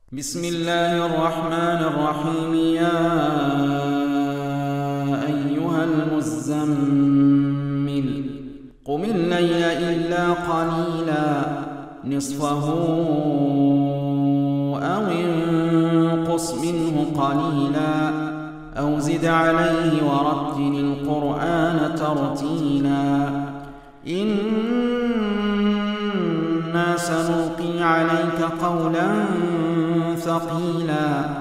بسم الله الرحمن الرحيم. يا أيها المزمل قم الليل إلا قليلا نصفه أو انقص منه قليلا أو زد عليه ورتل القرآن ترتيلا إنا سنلقي عليك قولا ثقيلا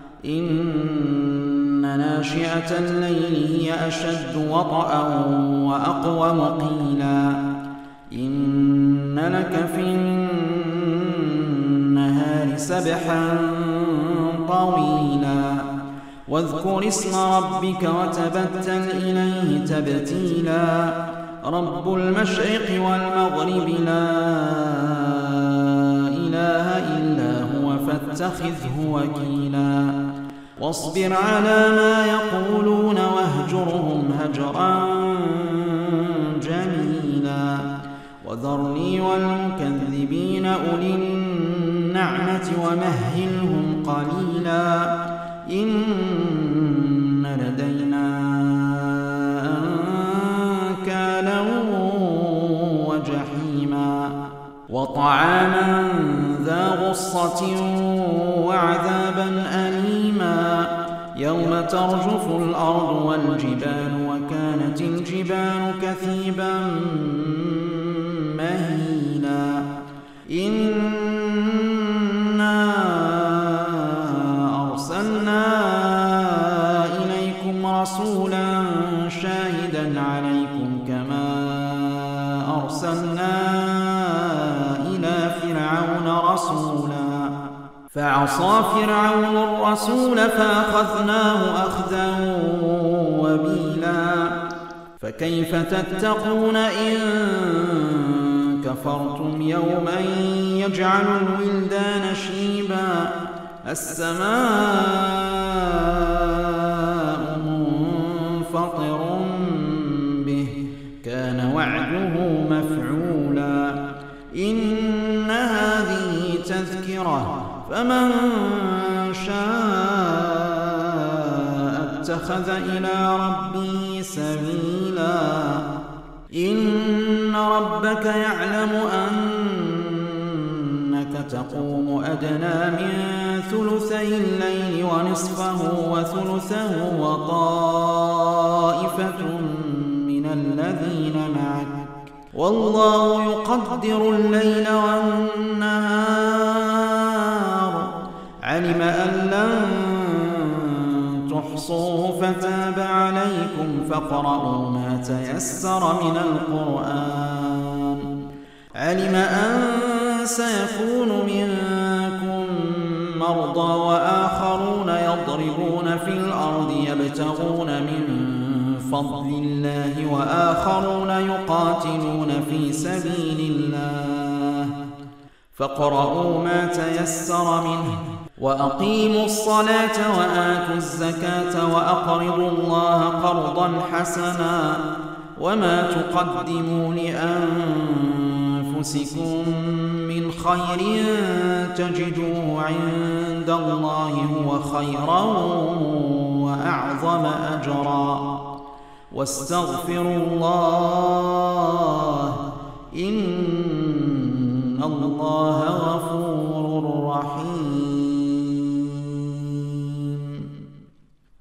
إن ناشئة الليل هي أشد وطئا وأقوم قيلا إن لك في النهار سبحا طويلا واذكر اسم ربك وتبتل إليه تبتيلا رب المشرق والمغرب لا إله إلا هو فاتخذه وكيلا واصبر على ما يقولون واهجرهم هجرا جميلا وذرني والمكذبين أولي النعمة ومهلهم قليلا إن لدينا أنكالا وجحيما وطعاما ذا غصة وعذابا أليما يوم ترجف الأرض والجبال وكانت الجبال كثيبا مهيلا إنا أرسلنا إليكم رسولا شاهدا عليكم كما أرسلنا إلى فرعون رسولا فعصى فرعون الرسول فأخذناه أخذا وبيلا فكيف تتقون إن كفرتم يوما يجعل الولدان شيبا السماء منفطر به كان وعده مفعولا إن هذه تذكرة فمن شاء اتخذ إلى ربه سبيلا إن ربك يعلم أنك تقوم أدنى من ثلثي الليل ونصفه وثلثه وطائفة من الذين معك والله يقدر الليل والنهار علم أن لن تحصوه فتاب عليكم فاقرؤوا ما تيسر من القرآن علم أن سيكون منكم مرضى وآخرون يضربون في الأرض يبتغون من فضل الله وآخرون يقاتلون في سبيل الله فاقرؤوا ما تيسر منه وأقيموا الصلاة وآتوا الزكاة وأقرضوا الله قرضا حسنا وما تقدموا لأنفسكم من خير تجدوه عند الله هو خيرا وأعظم أجرا واستغفروا الله إن الله